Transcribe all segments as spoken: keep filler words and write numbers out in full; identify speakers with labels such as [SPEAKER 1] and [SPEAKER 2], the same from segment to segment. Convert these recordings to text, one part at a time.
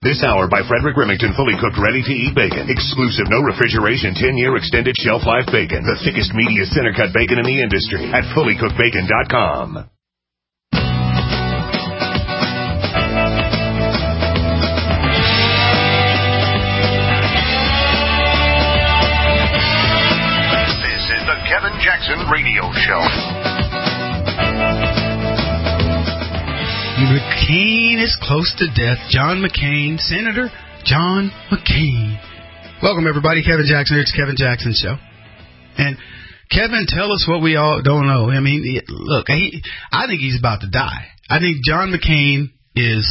[SPEAKER 1] This hour by Frederick Remington, fully cooked, ready-to-eat bacon. Exclusive, no refrigeration, ten-year extended shelf life bacon. The thickest, meatiest, center-cut bacon in the industry at fully cooked bacon dot com. This is the Kevin Jackson Radio Show.
[SPEAKER 2] McCain is close to death. John McCain, Senator John McCain. Welcome, everybody. Kevin Jackson. It's Kevin Jackson Show. And Kevin, tell us what we all don't know. I mean, look, he, I think he's about to die. I think John McCain is,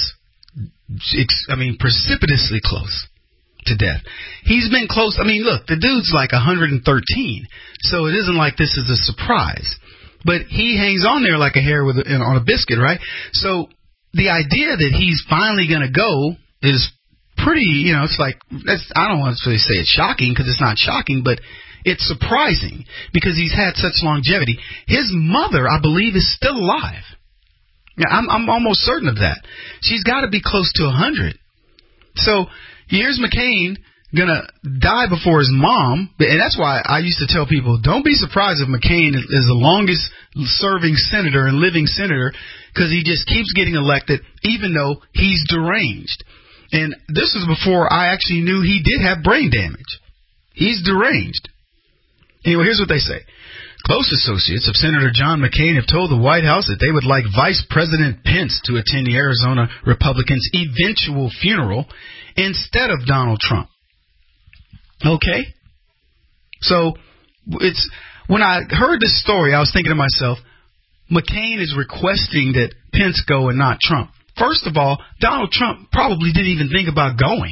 [SPEAKER 2] I mean, precipitously close to death. He's been close. I mean, look, the dude's like one hundred thirteen, so it isn't like this is a surprise. But he hangs on there like a hair with a, on a biscuit, right? So the idea that he's finally going to go is pretty, you know, it's like, that's, I don't want to really say it's shocking because it's not shocking, but it's surprising because he's had such longevity. His mother, I believe, is still alive. Now, I'm, I'm almost certain of that. She's got to be close to one hundred. So here's McCain going to die before his mom, and that's why I used to tell people, don't be surprised if McCain is the longest serving senator and living senator, because he just keeps getting elected even though he's deranged. And this was before I actually knew he did have brain damage. He's deranged. Anyway, here's what they say. Close associates of Senator John McCain have told the White House that they would like Vice President Pence to attend the Arizona Republican's eventual funeral instead of Donald Trump. Okay? So, it's when I heard this story, I was thinking to myself, McCain is requesting that Pence go and not Trump. First of all, Donald Trump probably didn't even think about going.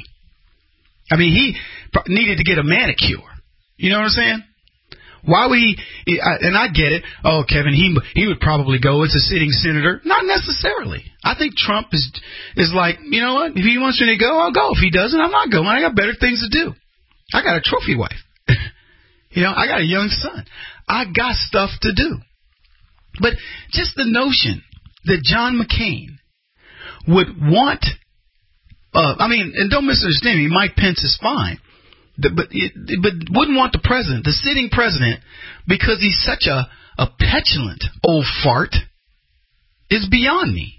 [SPEAKER 2] I mean, he needed to get a manicure. You know what I'm saying? Why would he, and I get it, oh, Kevin, he he would probably go as a sitting senator. Not necessarily. I think Trump is is like, you know what, if he wants me to go, I'll go. If he doesn't, I'm not going. I got better things to do. I got a trophy wife. You know, I got a young son. I got stuff to do. But just the notion that John McCain would want, uh, I mean, and don't misunderstand me, Mike Pence is fine, but it, but wouldn't want the president, the sitting president, because he's such a, a petulant old fart, is beyond me.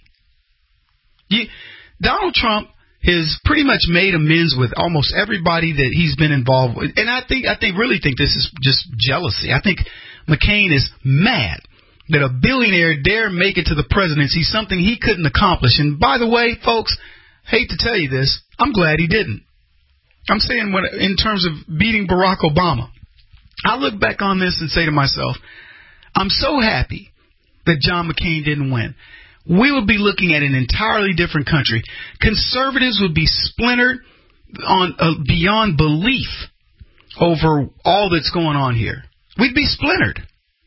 [SPEAKER 2] You, Donald Trump has pretty much made amends with almost everybody that he's been involved with. And I think, I think, really think this is just jealousy. I think McCain is mad that a billionaire dare make it to the presidency, something he couldn't accomplish. And by the way, folks, hate to tell you this, I'm glad he didn't. I'm saying when, in terms of beating Barack Obama, I look back on this and say to myself, I'm so happy that John McCain didn't win. We would be looking at an entirely different country. Conservatives would be splintered on uh, beyond belief over all that's going on here. We'd be splintered.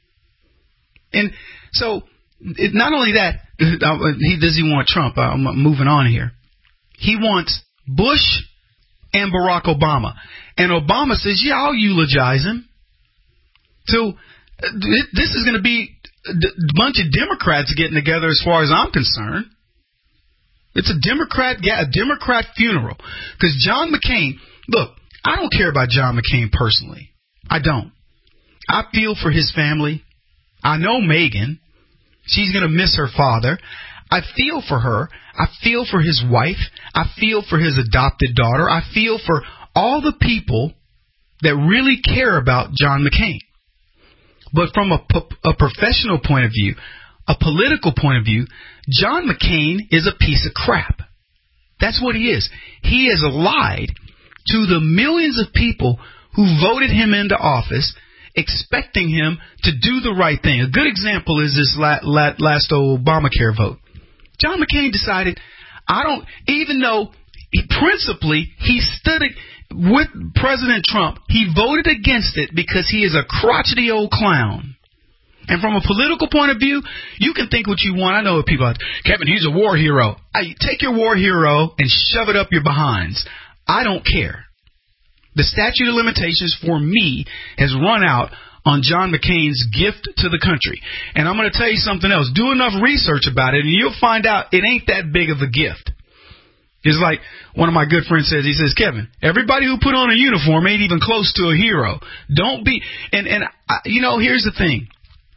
[SPEAKER 2] And so, it, not only that, uh, he does he want Trump. I'm moving on here. He wants Bush and Barack Obama. And Obama says, yeah, I'll eulogize him. So, uh, this is going to be a bunch of Democrats getting together as far as I'm concerned. It's a Democrat, a Democrat funeral. Because John McCain, look, I don't care about John McCain personally. I don't. I feel for his family. I know Megan. She's going to miss her father. I feel for her. I feel for his wife. I feel for his adopted daughter. I feel for all the people that really care about John McCain. But from a, a professional point of view, a political point of view, John McCain is a piece of crap. That's what he is. He has lied to the millions of people who voted him into office, expecting him to do the right thing. A good example is this last Obamacare vote. John McCain decided, I don't, even though he, principally he stood with President Trump, he voted against it because he is a crotchety old clown. And from a political point of view, you can think what you want. I know what people are, Kevin, he's a war hero. I, take your war hero and shove it up your behinds. I don't care. The statute of limitations for me has run out on John McCain's gift to the country. And I'm going to tell you something else. Do enough research about it, and you'll find out it ain't that big of a gift. It's like one of my good friends says, he says, Kevin, everybody who put on a uniform ain't even close to a hero. Don't be, and, and I, you know, here's the thing.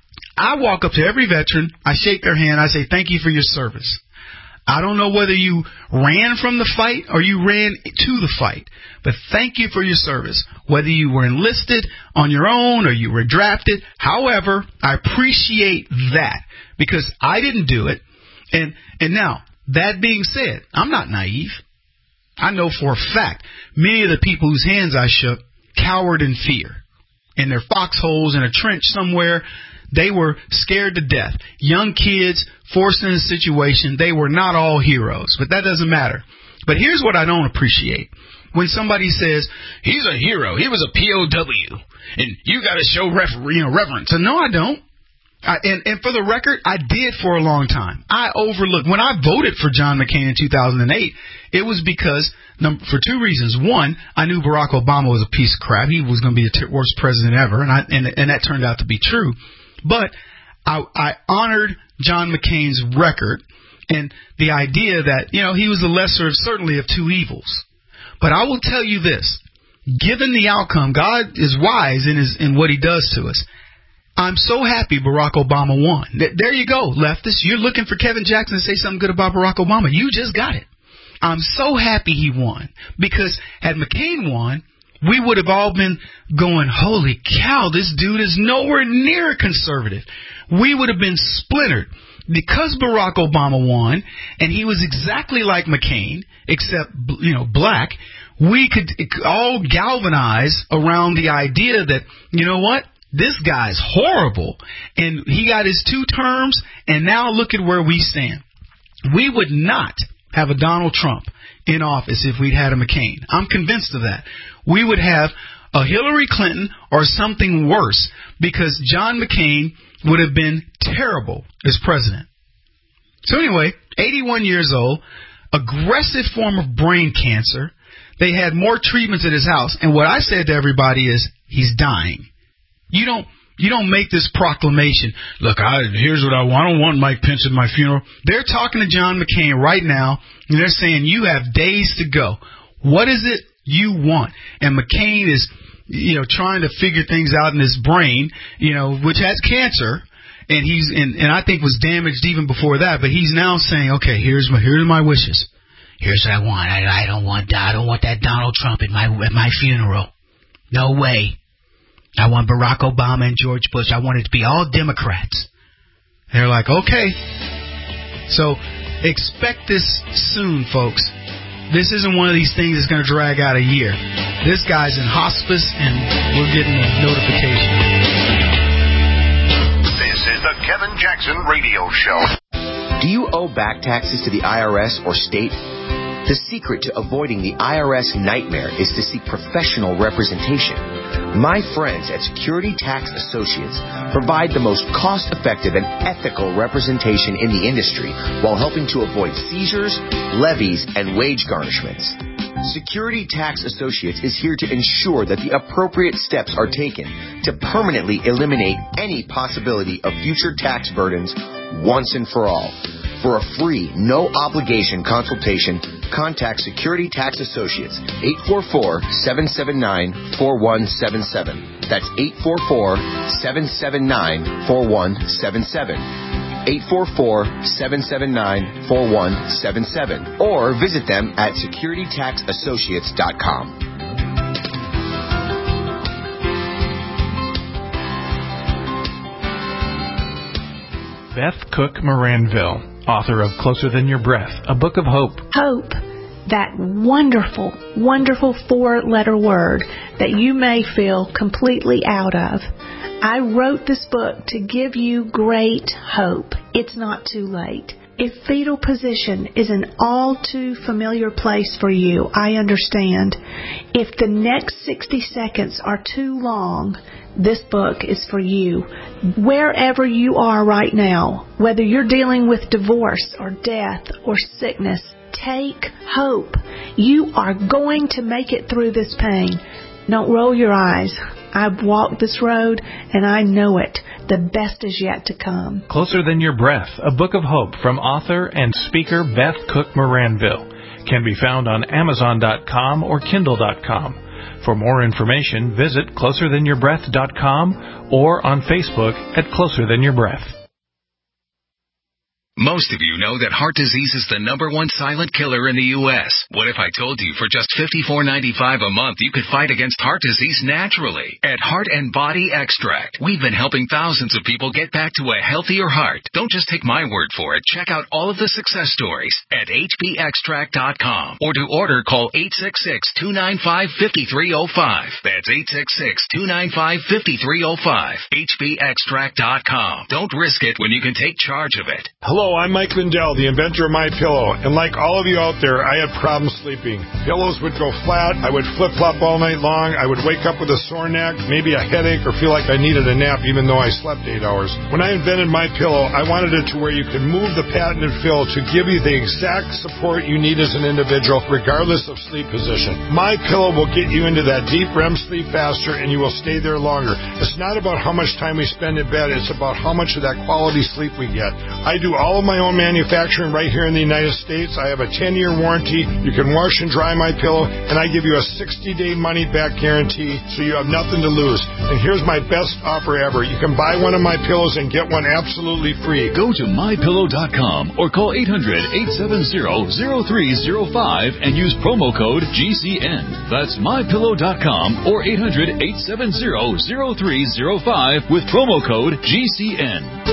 [SPEAKER 2] I walk up to every veteran, I shake their hand, I say, thank you for your service. I don't know whether you ran from the fight or you ran to the fight, but thank you for your service. Whether you were enlisted on your own or you were drafted, however, I appreciate that because I didn't do it. And, and now, that being said, I'm not naive. I know for a fact many of the people whose hands I shook cowered in fear. In their foxholes in a trench somewhere, they were scared to death. Young kids forced in a situation. They were not all heroes, but that doesn't matter. But here's what I don't appreciate. When somebody says, he's a hero, he was a P O W, and you got to show refer- you know, reverence. And no, I don't. I, and, and for the record, I did for a long time. I overlooked. When I voted for John McCain in two thousand eight, it was because, number, for two reasons. One, I knew Barack Obama was a piece of crap. He was going to be the t- worst president ever, and, I, and, and that turned out to be true. But I, I honored John McCain's record and the idea that, you know, he was the lesser of certainly of two evils. But I will tell you this. Given the outcome, God is wise in his in what he does to us. I'm so happy Barack Obama won. There you go, leftists. You're looking for Kevin Jackson to say something good about Barack Obama. You just got it. I'm so happy he won. Because had McCain won, we would have all been going, holy cow, this dude is nowhere near a conservative. We would have been splintered. Because Barack Obama won, and he was exactly like McCain, except, you know, black, we could all galvanize around the idea that, you know what? This guy's horrible, and he got his two terms, and now look at where we stand. We would not have a Donald Trump in office if we'd had a McCain. I'm convinced of that. We would have a Hillary Clinton or something worse because John McCain would have been terrible as president. So anyway, eighty-one years old, aggressive form of brain cancer. They had more treatments at his house, and what I said to everybody is, he's dying. You don't you don't make this proclamation. Look, I, here's what I want. I don't want Mike Pence at my funeral. They're talking to John McCain right now, and they're saying you have days to go. What is it you want? And McCain is, you know, trying to figure things out in his brain, you know, which has cancer, and he's and, and I think was damaged even before that. But he's now saying, okay, here's my here's my wishes. Here's what I want. I, I don't want I don't want that Donald Trump at my at my funeral. No way. I want Barack Obama and George Bush. I want it to be all Democrats. They're like, okay. So expect this soon, folks. This isn't one of these things that's going to drag out a year. This guy's in hospice, and we're getting a notification.
[SPEAKER 1] This is the Kevin Jackson Radio Show.
[SPEAKER 3] Do you owe back taxes to the I R S or state? The secret to avoiding the I R S nightmare is to seek professional representation. My friends at Security Tax Associates provide the most cost-effective and ethical representation in the industry while helping to avoid seizures, levies, and wage garnishments. Security Tax Associates is here to ensure that the appropriate steps are taken to permanently eliminate any possibility of future tax burdens once and for all. For a free, no-obligation consultation, contact Security Tax Associates, eight four four, seven seven nine, four one seven seven. That's eight four four, seven seven nine, four one seven seven. eight four four, seven seven nine, four one seven seven. Or visit them at security tax associates dot com.
[SPEAKER 4] Beth Cook Moranville, author of Closer Than Your Breath, a book of hope.
[SPEAKER 5] Hope, that wonderful, wonderful four-letter word that you may feel completely out of. I wrote this book to give you great hope. It's not too late. If fetal position is an all too familiar place for you, I understand. If the next sixty seconds are too long, this book is for you. Wherever you are right now, whether you're dealing with divorce or death or sickness, take hope. You are going to make it through this pain. Don't roll your eyes. I've walked this road and I know it. The best is yet to come.
[SPEAKER 4] Closer Than Your Breath, a book of hope from author and speaker Beth Cook Moranville. Can be found on Amazon dot com or Kindle dot com. For more information, visit closer than your breath dot com or on Facebook at Closer Than Your Breath.
[SPEAKER 6] Most of you know that heart disease is the number one silent killer in the U S What if I told you for just fifty-four ninety-five a month you could fight against heart disease naturally? At Heart and Body Extract, we've been helping thousands of people get back to a healthier heart. Don't just take my word for it. Check out all of the success stories at H B extract dot com. Or to order, call eight six six, two nine five, five three zero five. That's eight six six, two nine five, five three zero five. H B extract dot com. Don't risk it when you can take charge of it.
[SPEAKER 7] Hello, I'm Mike Lindell, the inventor of MyPillow, and like all of you out there, I had problems sleeping. Pillows would go flat, I would flip-flop all night long, I would wake up with a sore neck, maybe a headache, or feel like I needed a nap even though I slept eight hours. When I invented MyPillow, I wanted it to where you could move the patented fill to give you the exact support you need as an individual, regardless of sleep position. MyPillow will get you into that deep R E M sleep faster, and you will stay there longer. It's not about how much time we spend in bed, it's about how much of that quality sleep we get. I do all of my own manufacturing right here in the United States. I have a ten-year warranty. You can wash and dry my pillow, and I give you a sixty-day money-back guarantee, so you have nothing to lose. And here's my best offer ever. You can buy one of my pillows and get one absolutely free.
[SPEAKER 8] Go to my pillow dot com or call eight hundred, eight seven zero, zero three zero five and use promo code G C N. That's my pillow dot com or eight hundred, eight seven zero, zero three zero five with promo code G C N.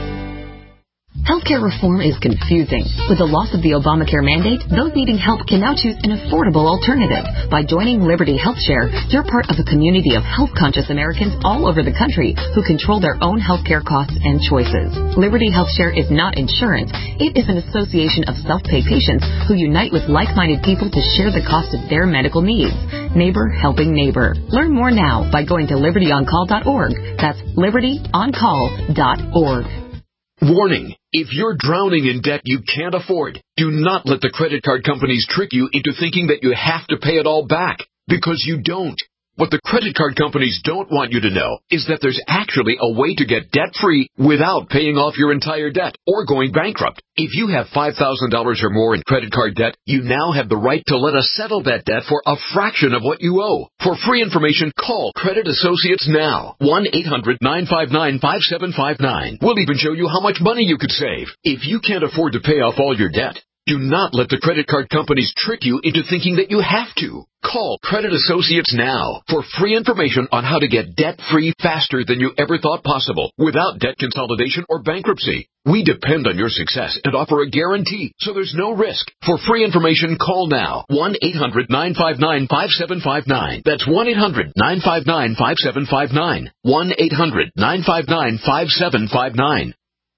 [SPEAKER 9] Healthcare reform is confusing. With the loss of the Obamacare mandate, those needing help can now choose an affordable alternative. By joining Liberty HealthShare, you're part of a community of health-conscious Americans all over the country who control their own healthcare costs and choices. Liberty HealthShare is not insurance. It is an association of self-pay patients who unite with like-minded people to share the cost of their medical needs. Neighbor helping neighbor. Learn more now by going to liberty on call dot org. That's liberty on call dot org.
[SPEAKER 10] Warning. If you're drowning in debt you can't afford, do not let the credit card companies trick you into thinking that you have to pay it all back, because you don't. What the credit card companies don't want you to know is that there's actually a way to get debt-free without paying off your entire debt or going bankrupt. If you have five thousand dollars or more in credit card debt, you now have the right to let us settle that debt for a fraction of what you owe. For free information, call Credit Associates now. one eight hundred, nine five nine, five seven five nine. We'll even show you how much money you could save. If you can't afford to pay off all your debt, do not let the credit card companies trick you into thinking that you have to. Call Credit Associates now for free information on how to get debt-free faster than you ever thought possible without debt consolidation or bankruptcy. We depend on your success and offer a guarantee, so there's no risk. For free information, call now. one eight hundred, nine five nine, five seven five nine. That's one eight hundred, nine five nine, five seven five nine. one eight hundred, nine five nine, five seven five nine.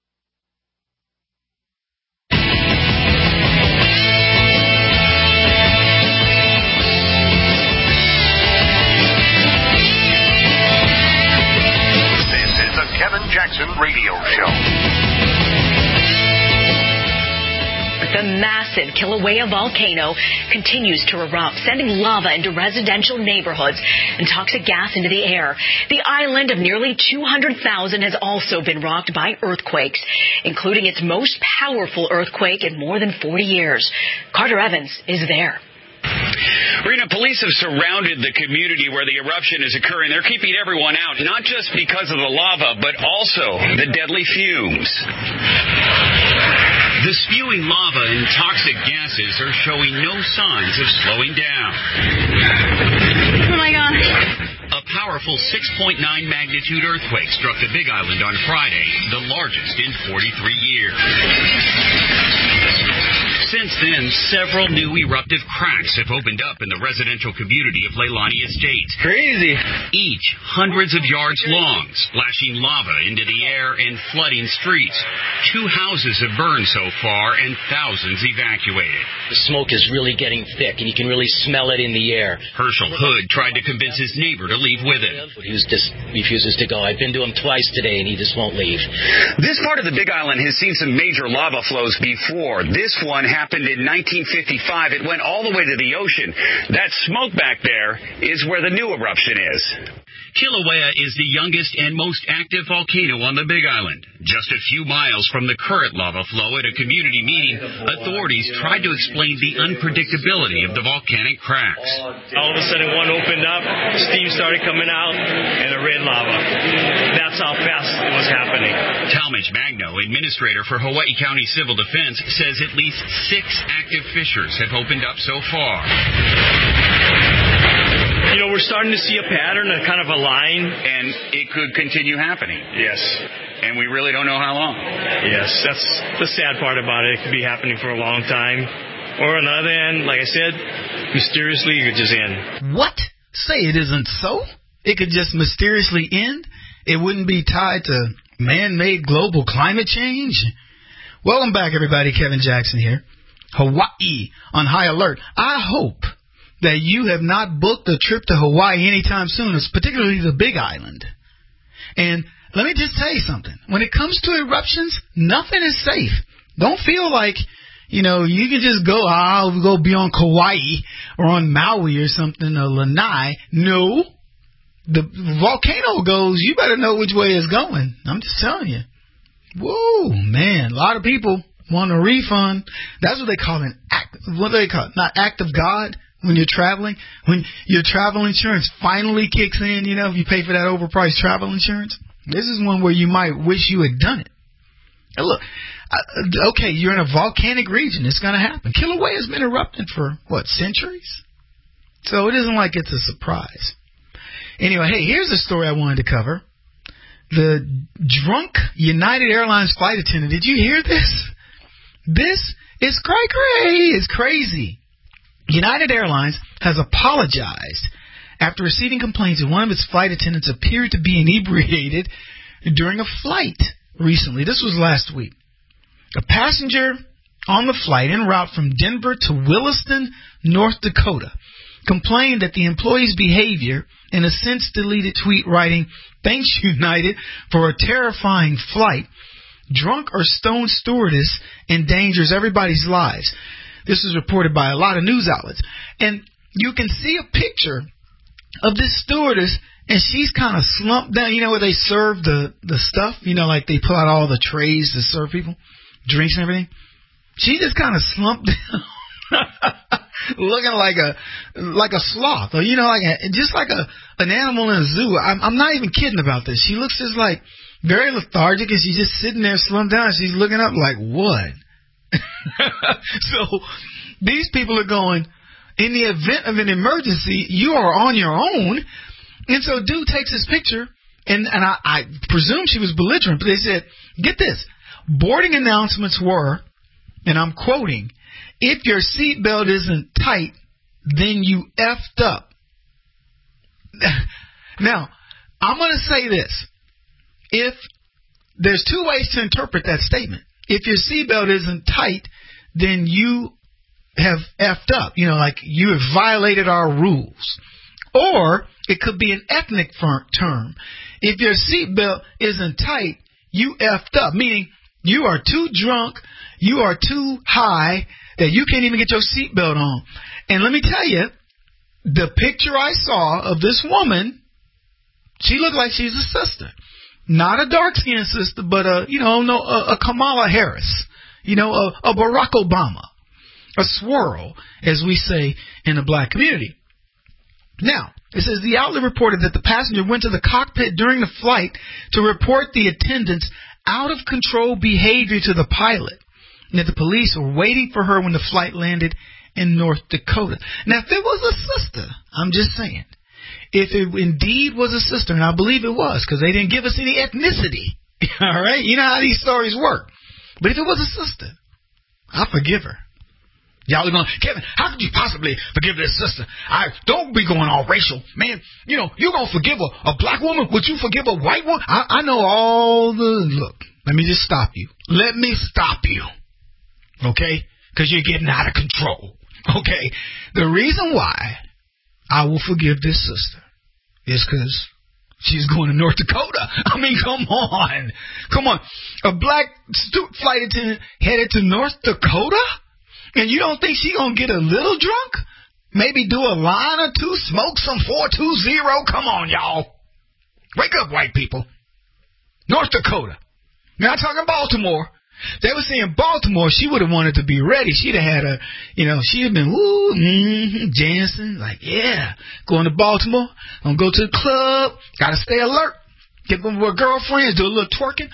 [SPEAKER 1] Kevin Jackson Radio Show.
[SPEAKER 11] The massive Kilauea volcano continues to erupt, sending lava into residential neighborhoods and toxic gas into the air. The island of nearly two hundred thousand has also been rocked by earthquakes, including its most powerful earthquake in more than forty years. Carter Evans is there.
[SPEAKER 12] Rena, police have surrounded the community where the eruption is occurring. They're keeping everyone out, not just because of the lava, but also the deadly fumes. The spewing lava and toxic gases are showing no signs of slowing down.
[SPEAKER 11] Oh, my gosh.
[SPEAKER 12] A powerful six point nine magnitude earthquake struck the Big Island on Friday, the largest in forty-three years. Since then, several new eruptive cracks have opened up in the residential community of Leilani Estates.
[SPEAKER 13] Crazy.
[SPEAKER 12] Each hundreds of yards long, splashing lava into the air and flooding streets. Two houses have burned so far and thousands evacuated.
[SPEAKER 13] The smoke is really getting thick, and you can really smell it in the air.
[SPEAKER 12] Herschel Hood tried to convince his neighbor to leave with him.
[SPEAKER 13] He was just refuses to go. I've been to him twice today, and he just won't leave.
[SPEAKER 12] This part of the Big Island has seen some major lava flows before. This one happened in nineteen fifty-five. It went all the way to the ocean. That smoke back there is where the new eruption is. Kilauea is the youngest and most active volcano on the Big Island. Just a few miles from the current lava flow at a community meeting, authorities tried to explain the unpredictability of the volcanic cracks.
[SPEAKER 14] All of a sudden, one opened up, steam started coming out, and a red lava. That's how fast it was happening.
[SPEAKER 12] Talmadge Magno, administrator for Hawaii County Civil Defense, says at least six active fissures have opened up so far.
[SPEAKER 14] You know, we're starting to see a pattern, a kind of a line.
[SPEAKER 12] And it could continue happening.
[SPEAKER 14] Yes.
[SPEAKER 12] And we really don't know how long.
[SPEAKER 14] Yes, that's the sad part about it. It could be happening for a long time. Or on the other end, like I said, mysteriously it could just end.
[SPEAKER 2] What? Say it isn't so? It could just mysteriously end? It wouldn't be tied to man-made global climate change? Welcome back, everybody. Kevin Jackson here. Hawaii on high alert. I hope that you have not booked a trip to Hawaii anytime soon, particularly the Big Island. And let me just tell you something. When it comes to eruptions, nothing is safe. Don't feel like, you know, you can just go, I'll go be on Kauai or on Maui or something, or Lanai. No. The volcano goes, you better know which way it's going. I'm just telling you. Whoa, man. A lot of people want a refund. That's what they call an act. What do they call it? Not act of God. When you're traveling, when your travel insurance finally kicks in, you know, if you pay for that overpriced travel insurance, this is one where you might wish you had done it. And look, uh, okay, you're in a volcanic region. It's going to happen. Kilauea has been erupting for, what, centuries? So it isn't like it's a surprise. Anyway, hey, here's a story I wanted to cover. The drunk United Airlines flight attendant. Did you hear this? This is cray-cray. It's crazy. United Airlines has apologized after receiving complaints that one of its flight attendants appeared to be inebriated during a flight recently. This was last week. A passenger on the flight en route from Denver to Williston, North Dakota, complained that the employee's behavior in a since-deleted tweet writing, "Thanks, United, for a terrifying flight. Drunk or stoned stewardess endangers everybody's lives." This is reported by a lot of news outlets. And you can see a picture of this stewardess, and she's kind of slumped down. You know where they serve the, the stuff? You know, like they pull out all the trays to serve people, drinks and everything. She just kind of slumped down, looking like a like a sloth, or you know, like a, just like a an animal in a zoo. I'm, I'm not even kidding about this. She looks just like very lethargic, and she's just sitting there slumped down. She's looking up like, what? So these people are going, in the event of an emergency, you are on your own. And so dude takes this picture, and, and I, I presume she was belligerent, but they said, get this, boarding announcements were, and I'm quoting, "If your seatbelt isn't tight, then you effed up." Now, I'm going to say this. If there's two ways to interpret that statement. If your seatbelt isn't tight, then you have effed up. You know, like you have violated our rules. Or it could be an ethnic term. If your seatbelt isn't tight, you effed up. Meaning you are too drunk, you are too high that you can't even get your seatbelt on. And let me tell you, the picture I saw of this woman, she looked like she's a sister. Not a dark-skinned sister, but a, you know, no, a, a Kamala Harris, you know, a, a Barack Obama, a swirl, as we say in the black community. Now, it says the outlet reported that the passenger went to the cockpit during the flight to report the attendant's out-of-control behavior to the pilot, and that the police were waiting for her when the flight landed in North Dakota. Now, if it was a sister, I'm just saying, if it indeed was a sister, and I believe it was, because they didn't give us any ethnicity, all right? You know how these stories work. But if it was a sister, I forgive her. Y'all are going, Kevin, how could you possibly forgive this sister? I don't be going all racial. Man, you know, you're going to forgive a, a black woman. Would you forgive a white woman? I, I know all the, look, let me just stop you. Let me stop you, okay? Because you're getting out of control, okay? The reason why I will forgive this sister is because she's going to North Dakota. I mean, come on. Come on. A black stu- flight attendant headed to North Dakota? And you don't think she's going to get a little drunk? Maybe do a line or two, smoke some four two zero? Come on, y'all. Wake up, white people. North Dakota. Now, I'm talking Baltimore. They were saying Baltimore, she would have wanted to be ready. She'd have had a, you know, she'd have been, ooh, mm-hmm, Jansen, like, yeah, going to Baltimore. I'm going to go to the club. Got to stay alert. Get with her girlfriends, do a little twerking.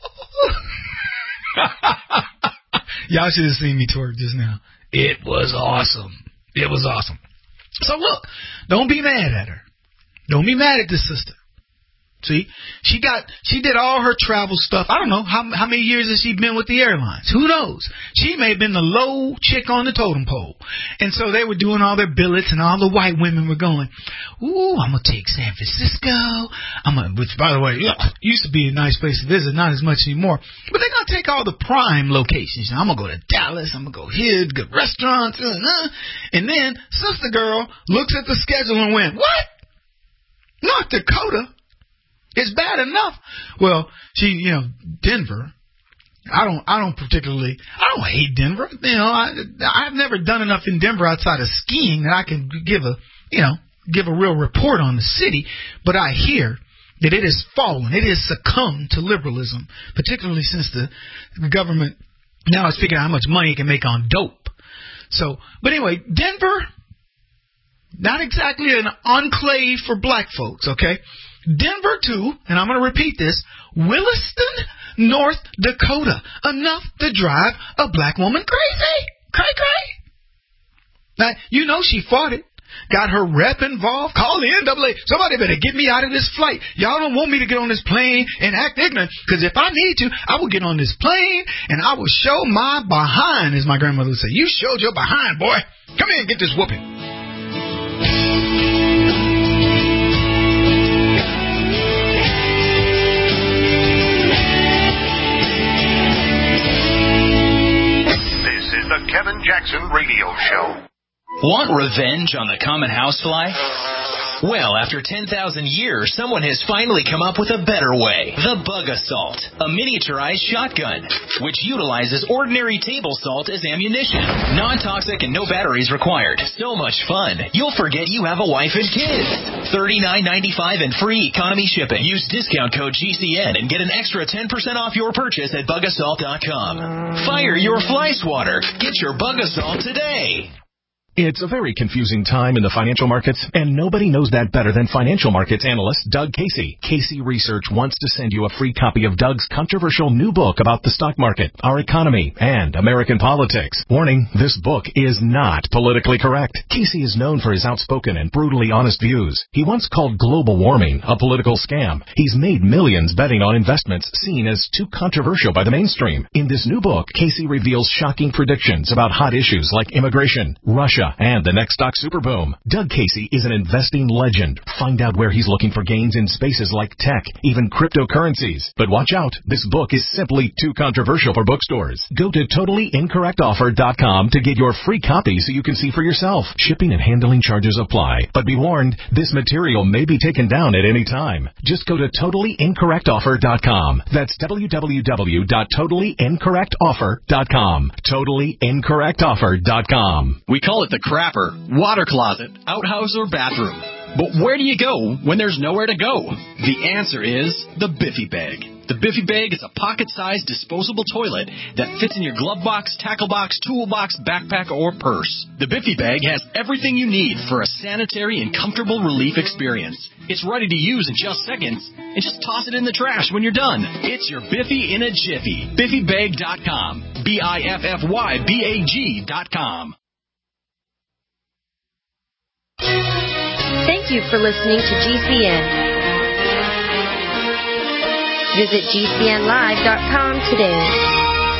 [SPEAKER 2] Y'all should have seen me twerk just now. It was awesome. It was awesome. So look, don't be mad at her. Don't be mad at this sister. See, she got, she did all her travel stuff. I don't know how how many years has she been with the airlines. Who knows? She may have been the low chick on the totem pole. And so they were doing all their billets, and all the white women were going, ooh, I'm gonna take San Francisco. I'm gonna, which by the way, ugh, used to be a nice place to visit, not as much anymore. But they're gonna take all the prime locations. I'm gonna go to Dallas. I'm gonna go here, good restaurants, uh, uh. And then sister girl looks at the schedule and went, what? North Dakota? It's bad enough. Well, she, you know, Denver. I don't, I don't particularly, I don't hate Denver. You know, I, I've never done enough in Denver outside of skiing that I can give a, you know, give a real report on the city. But I hear that it has fallen, it has succumbed to liberalism, particularly since the, the government now is figuring out how much money it can make on dope. So, but anyway, Denver, not exactly an enclave for black folks, okay? Denver, too, and I'm going to repeat this, Williston, North Dakota, enough to drive a black woman crazy. Cray, cray. Now, you know she fought it. Got her rep involved. Called the N double A. Somebody better get me out of this flight. Y'all don't want me to get on this plane and act ignorant, because if I need to, I will get on this plane and I will show my behind, as my grandmother would say. You showed your behind, boy. Come here and get this whooping.
[SPEAKER 1] The Kevin Jackson Radio Show.
[SPEAKER 15] Want revenge on the common housefly? Well, after ten thousand years, someone has finally come up with a better way. The Bug Assault, a miniaturized shotgun, which utilizes ordinary table salt as ammunition. Non-toxic and no batteries required. So much fun, you'll forget you have a wife and kids. thirty-nine ninety-five and free economy shipping. Use discount code G C N and get an extra ten percent off your purchase at bug assault dot com. Fire your fly swatter. Get your Bug Assault today.
[SPEAKER 16] It's a very confusing time in the financial markets, and nobody knows that better than financial markets analyst Doug Casey. Casey Research wants to send you a free copy of Doug's controversial new book about the stock market, our economy, and American politics. Warning, this book is not politically correct. Casey is known for his outspoken and brutally honest views. He once called global warming a political scam. He's made millions betting on investments seen as too controversial by the mainstream. In this new book, Casey reveals shocking predictions about hot issues like immigration, Russia, and the next stock superboom. Doug Casey is an investing legend. Find out where he's looking for gains in spaces like tech, even cryptocurrencies. But watch out, this book is simply too controversial for bookstores. Go to totally incorrect offer dot com to get your free copy so you can see for yourself. Shipping and handling charges apply. But be warned, this material may be taken down at any time. Just go to totally incorrect offer dot com. That's w w w dot totally incorrect offer dot com. totally incorrect offer dot com.
[SPEAKER 17] We call it the crapper, water closet, outhouse, or bathroom. But where do you go when there's nowhere to go? The answer is the Biffy Bag. The Biffy Bag is a pocket-sized disposable toilet that fits in your glove box, tackle box, toolbox, backpack, or purse. The Biffy Bag has everything you need for a sanitary and comfortable relief experience. It's ready to use in just seconds, and just toss it in the trash when you're done. It's your Biffy in a jiffy. Biffy Bag dot com. B I F F Y B A G dot com.
[SPEAKER 18] Thank you for listening to G C N. Visit G C N live dot com today.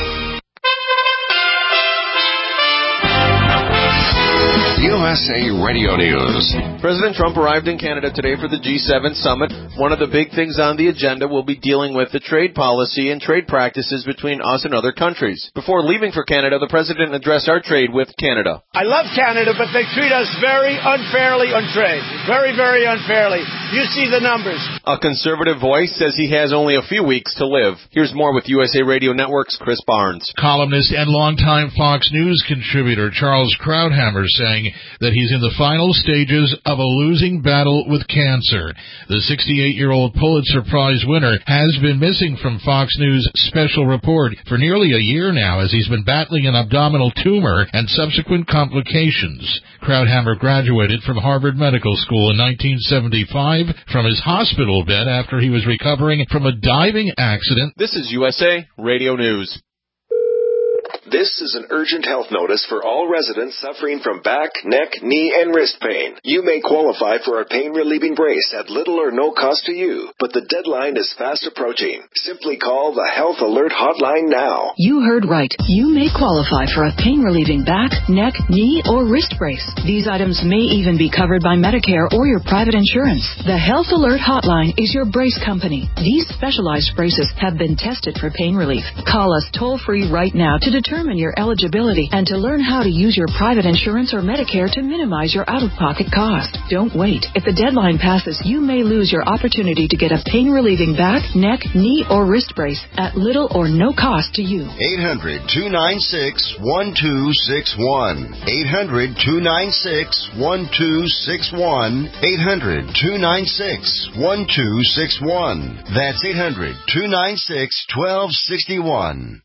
[SPEAKER 1] U S A Radio News.
[SPEAKER 19] President Trump arrived in Canada today for the G seven summit. One of the big things on the agenda will be dealing with the trade policy and trade practices between us and other countries. Before leaving for Canada, the president addressed our trade with Canada.
[SPEAKER 20] I love Canada, but they treat us very unfairly on trade. Very, very unfairly. You see the numbers.
[SPEAKER 19] A conservative voice says he has only a few weeks to live. Here's more with U S A Radio Network's Chris Barnes.
[SPEAKER 21] Columnist and longtime Fox News contributor Charles Krauthammer saying that he's in the final stages of a losing battle with cancer. The sixty-eight-year-old Pulitzer Prize winner has been missing from Fox News' special report for nearly a year now as he's been battling an abdominal tumor and subsequent complications. Krauthammer graduated from Harvard Medical School in nineteen seventy-five from his hospital bed after he was recovering from a diving accident.
[SPEAKER 19] This is U S A Radio News.
[SPEAKER 22] This is an urgent health notice for all residents suffering from back, neck, knee, and wrist pain. You may qualify for a pain-relieving brace at little or no cost to you, but the deadline is fast approaching. Simply call the Health Alert Hotline now.
[SPEAKER 23] You heard right. You may qualify for a pain-relieving back, neck, knee, or wrist brace. These items may even be covered by Medicare or your private insurance. The Health Alert Hotline is your brace company. These specialized braces have been tested for pain relief. Call us toll-free right now to determine your eligibility and to learn how to use your private insurance or Medicare to minimize your out-of-pocket cost. Don't wait. If the deadline passes, you may lose your opportunity to get a pain-relieving back, neck, knee, or wrist brace at little or no cost to you.
[SPEAKER 24] eight hundred, two nine six, one two six one. eight hundred, two nine six, one two six one. eight hundred, two nine six, one two six one. That's eight hundred, two nine six, one two six one.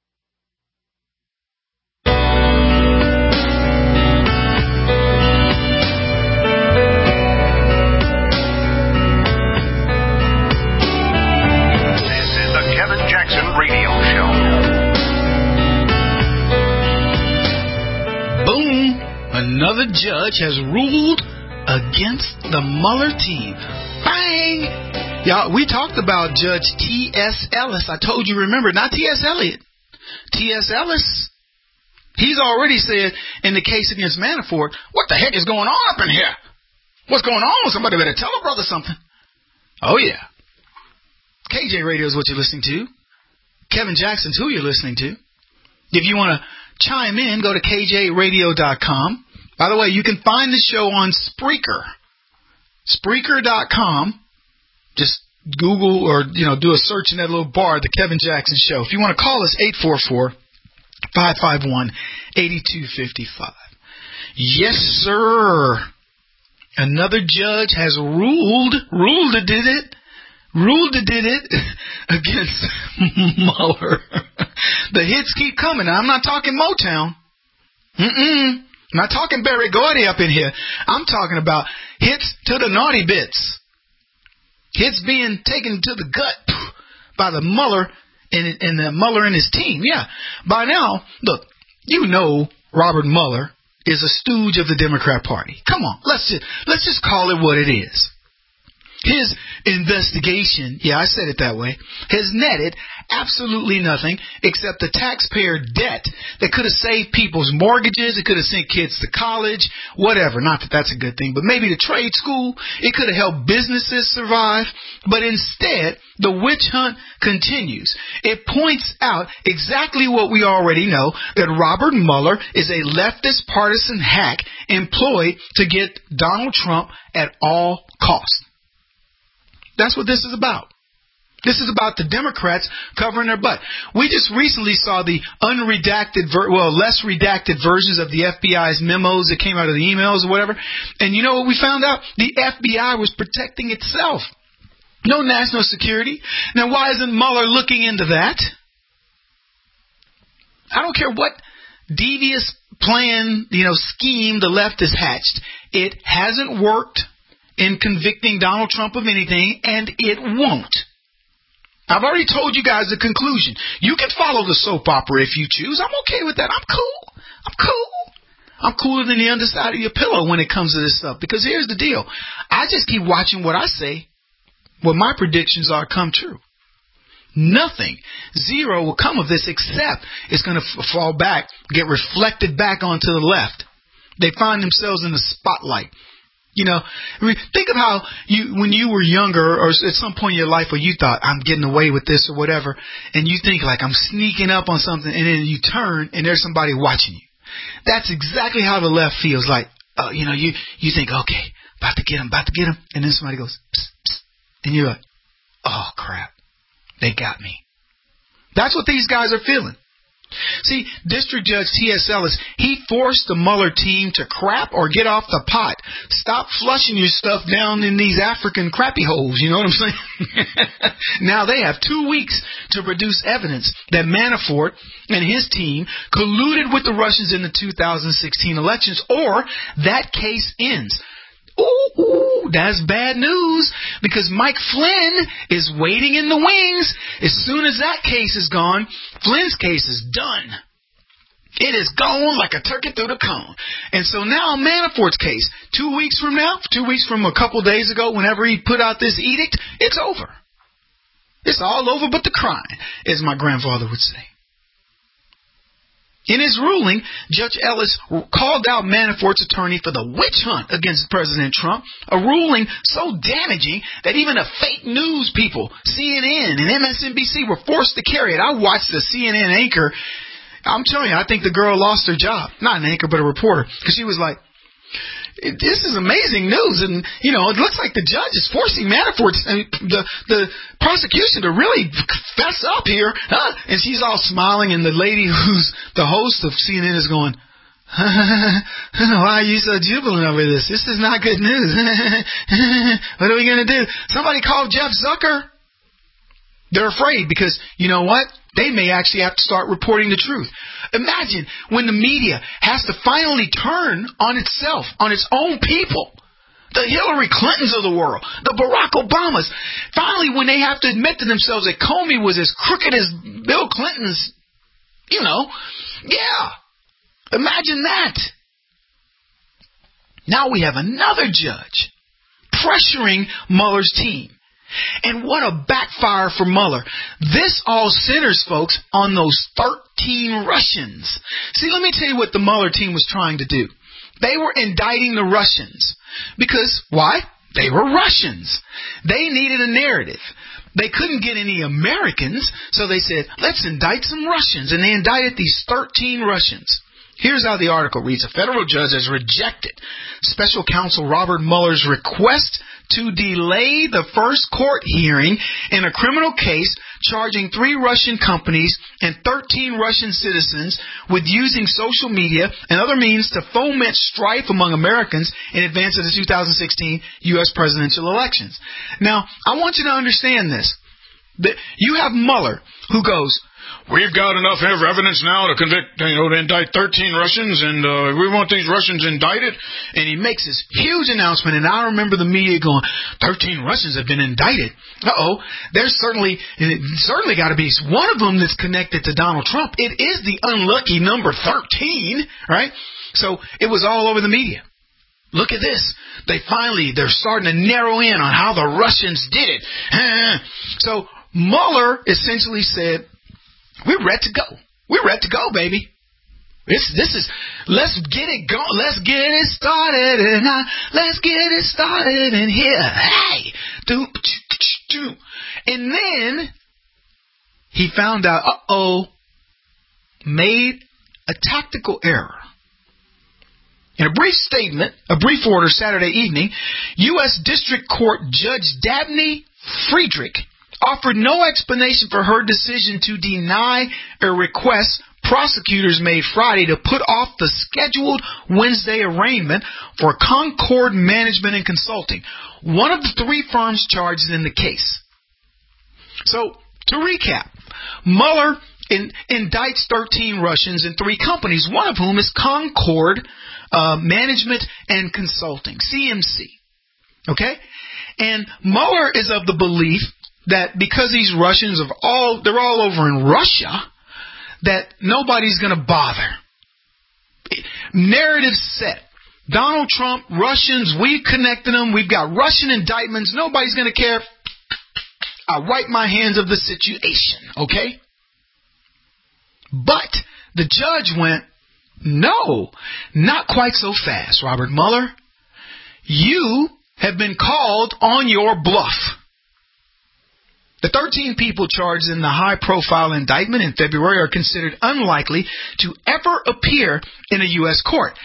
[SPEAKER 1] Radio Show.
[SPEAKER 2] Boom! Another judge has ruled against the Mueller team. Bang! Y'all, we talked about Judge T S. Ellis. I told you, remember, not T S. Eliot. T S. Ellis. He's already said in the case against Manafort, what the heck is going on up in here? What's going on? Somebody better tell a brother something. Oh, yeah. K J Radio is what you're listening to. Kevin Jackson's who you're listening to. If you want to chime in, go to K J radio dot com. By the way, you can find the show on Spreaker. Spreaker dot com. Just Google or, you know, do a search in that little bar, The Kevin Jackson Show. If you want to call us, eight four four, five five one, eight two five five. Yes, sir. Another judge has ruled, ruled it, did it? Ruled it did it against Mueller. The hits keep coming. Now, I'm not talking Motown. Mm-mm. I'm not talking Berry Gordy up in here. I'm talking about hits to the naughty bits. Hits being taken to the gut by the Mueller and, and the Mueller and his team. Yeah. By now, look, you know Robert Mueller is a stooge of the Democrat Party. Come on, let's just let's just call it what it is. His investigation, yeah, I said it that way, has netted absolutely nothing except the taxpayer debt that could have saved people's mortgages. It could have sent kids to college, whatever. Not that that's a good thing, but maybe to trade school. It could have helped businesses survive. But instead, the witch hunt continues. It points out exactly what we already know, that Robert Mueller is a leftist partisan hack employed to get Donald Trump at all costs. That's what this is about. This is about the Democrats covering their butt. We just recently saw the unredacted, ver- well, less redacted versions of the F B I's memos that came out of the emails or whatever. And you know what we found out? The F B I was protecting itself. No national security. Now, why isn't Mueller looking into that? I don't care what devious plan, you know, scheme the left has hatched. It hasn't worked in convicting Donald Trump of anything, and it won't. I've already told you guys the conclusion. You can follow the soap opera if you choose. I'm okay with that. I'm cool. I'm cool. I'm cooler than the underside of your pillow when it comes to this stuff. Because here's the deal. I just keep watching what I say, what my predictions are come true. Nothing, zero will come of this except it's going to f- fall back, get reflected back onto the left. They find themselves in the spotlight. You know, think of how you, when you were younger or at some point in your life where you thought, I'm getting away with this or whatever, and you think like I'm sneaking up on something, and then you turn and there's somebody watching you. That's exactly how the left feels like. uh, you know, you, you think, okay, about to get him, about to get him. And then somebody goes, psst, psst. And you're like, oh, crap. They got me. That's what these guys are feeling. See, District Judge T S. Ellis, he forced the Mueller team to crap or get off the pot. Stop flushing your stuff down in these African crappy holes. You know what I'm saying? Now they have two weeks to produce evidence that Manafort and his team colluded with the Russians in the two thousand sixteen elections, or that case ends. Ooh, ooh, that's bad news, because Mike Flynn is waiting in the wings. As soon as that case is gone, Flynn's case is done. It is gone like a turkey through the cone. And so now Manafort's case, two weeks from now, two weeks from a couple days ago, whenever he put out this edict, it's over. It's all over but the crying, as my grandfather would say. In his ruling, Judge Ellis called out Manafort's attorney for the witch hunt against President Trump, a ruling so damaging that even the fake news people, C N N and M S N B C, were forced to carry it. I watched the C N N anchor. I'm telling you, I think the girl lost her job. Not an anchor, but a reporter, because she was like, this is amazing news, and, you know, it looks like the judge is forcing Manafort, uh, the the prosecution, to really fess up here, huh? And she's all smiling, and the lady who's the host of C N N is going, why are you so jubilant over this? This is not good news. What are we going to do? Somebody call Jeff Zucker. They're afraid because, you know what? They may actually have to start reporting the truth. Imagine when the media has to finally turn on itself, on its own people. The Hillary Clintons of the world, the Barack Obamas. Finally, when they have to admit to themselves that Comey was as crooked as Bill Clinton's, you know. Yeah. Imagine that. Now we have another judge pressuring Mueller's team. And what a backfire for Mueller. This all centers, folks, on those thirteen Russians. See, let me tell you what the Mueller team was trying to do. They were indicting the Russians. Because, why? They were Russians. They needed a narrative. They couldn't get any Americans, so they said, let's indict some Russians. And they indicted these thirteen Russians. Here's how the article reads. A federal judge has rejected Special Counsel Robert Mueller's request to delay the first court hearing in a criminal case charging three Russian companies and thirteen Russian citizens with using social media and other means to foment strife among Americans in advance of the two thousand sixteen U S presidential elections. Now, I want you to understand this. That you have Mueller, who goes, we've got enough evidence now to convict, you know, to indict thirteen Russians, and uh, we want these Russians indicted. And he makes this huge announcement, and I remember the media going, thirteen Russians have been indicted. Uh-oh, there's certainly, certainly got to be one of them that's connected to Donald Trump. It is the unlucky number thirteen, right? So it was all over the media. Look at this. They finally, they're starting to narrow in on how the Russians did it. So Mueller essentially said, we're ready to go. We're ready to go, baby. This, this is, let's get it going. Let's get it started. And uh, let's get it started in here. Hey. Do, do. And then he found out, uh-oh, made a tactical error. In a brief statement, a brief order Saturday evening, U S District Court Judge Dabney Friedrich offered no explanation for her decision to deny a request prosecutors made Friday to put off the scheduled Wednesday arraignment for Concord Management and Consulting, one of the three firms charged in the case. So, to recap, Mueller in, indicts thirteen Russians and three companies, one of whom is Concord uh, Management and Consulting, C M C. Okay? And Mueller is of the belief that because these Russians are all, they're all over in Russia, that nobody's going to bother. Narrative set. Donald Trump, Russians, we've connected them. We've got Russian indictments. Nobody's going to care. I wipe my hands of the situation, okay? But the judge went, no, not quite so fast, Robert Mueller. You have been called on your bluff. The thirteen people charged in the high-profile indictment in February are considered unlikely to ever appear in a U S court.